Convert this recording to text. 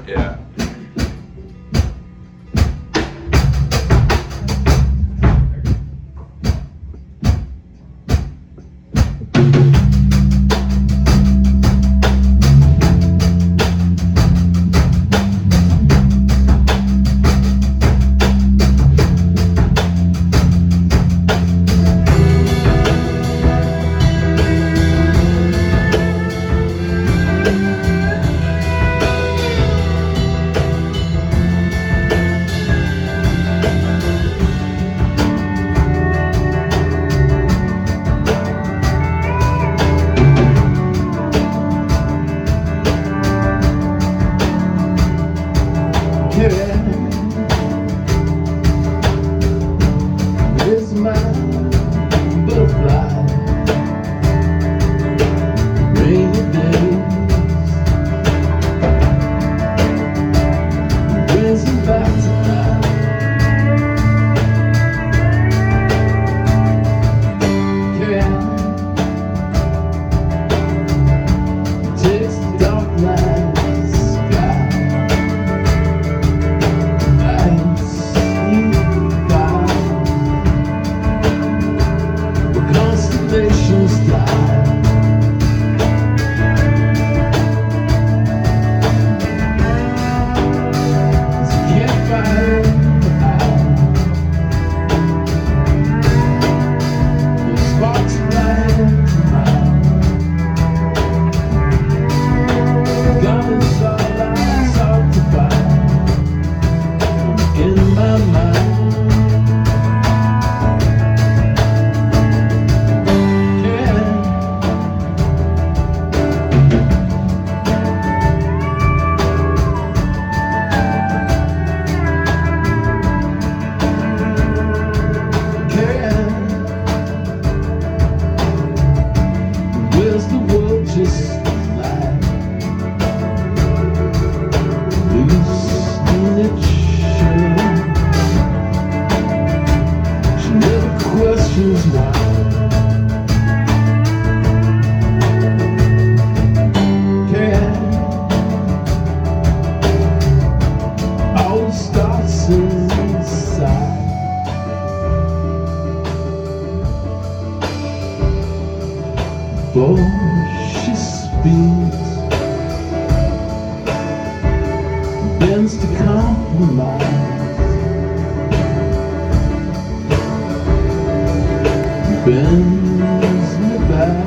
Yeah. It's my butterfly. Rainy days brings me back to life. Takes the dark night sky. Constellations die. Can't find the sparks flying around. God is all I sought to find in my mind. Where's the world just like loose nature? She never questions why. All starts inside. Before she speaks, bends to compromise, bends me back.